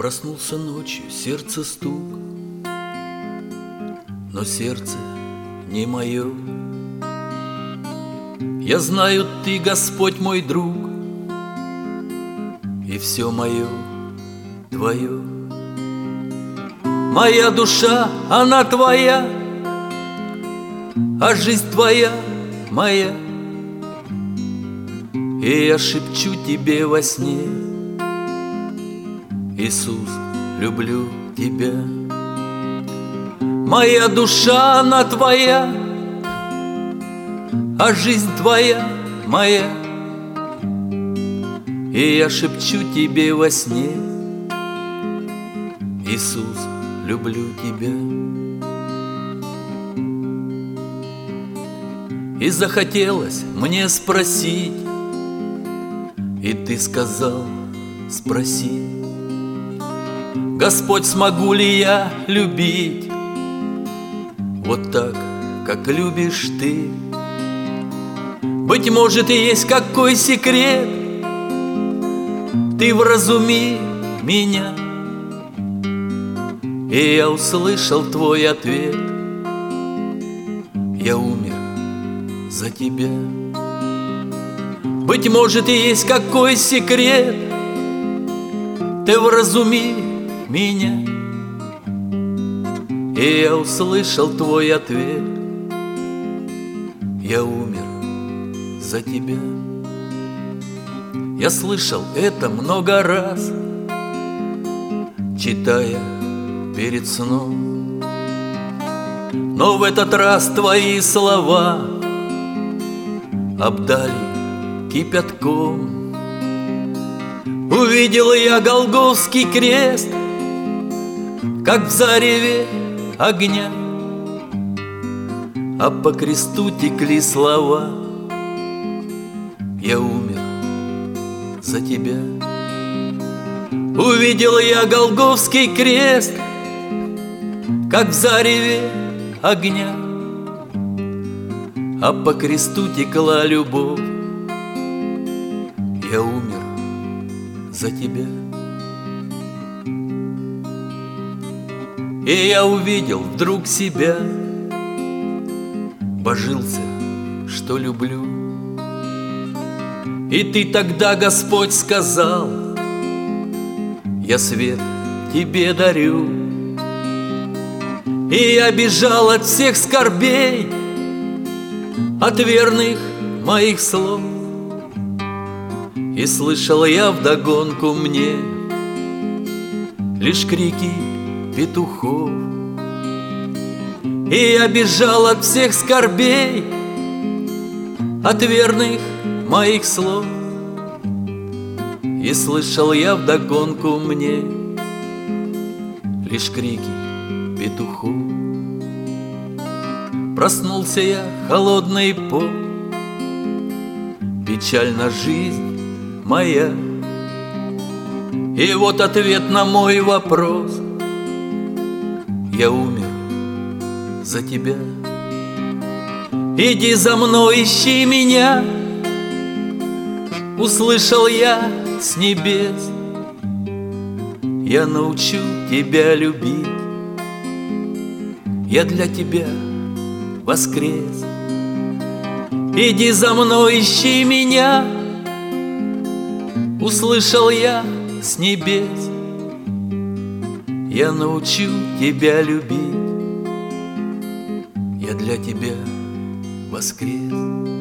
Проснулся ночью, сердце стук, но сердце не мое. Я знаю, ты, Господь, мой друг, и все мое твое. Моя душа, она твоя, а жизнь твоя моя. И я шепчу тебе во сне: Иисус, люблю тебя. Моя душа, она твоя, а жизнь твоя моя. И я шепчу тебе во сне: Иисус, люблю тебя. И захотелось мне спросить, и ты сказал: спроси, Господь, смогу ли я любить вот так, как любишь ты? Быть может, и есть какой секрет, ты вразуми меня. И я услышал твой ответ: я умер за тебя. Быть может, и есть какой секрет, ты вразуми меня. И я услышал твой ответ: я умер за тебя. Я слышал это много раз, читая перед сном, но в этот раз твои слова обдали кипятком. Увидел я Голгофский крест, как в зареве огня, а по кресту текли слова: я умер за тебя. Увидел я Голгофский крест, как в зареве огня, а по кресту текла любовь. Я умер за тебя. И я увидел вдруг себя, божился, что люблю. И ты тогда, Господь, сказал: я свет тебе дарю. И я бежал от всех скорбей, от верных моих слов. И слышал я вдогонку мне лишь крики петухов. И я бежал от всех скорбей, от верных моих слов. И слышал я вдогонку мне лишь крики петухов. Проснулся я, холодный пот, печальна жизнь моя. И вот ответ на мой вопрос: я умер за тебя. Иди за мной, ищи меня. Услышал я с небес: я научу тебя любить. Я для тебя воскрес. Иди за мной, ищи меня. Услышал я с небес: я научу тебя любить. Я для тебя воскрес.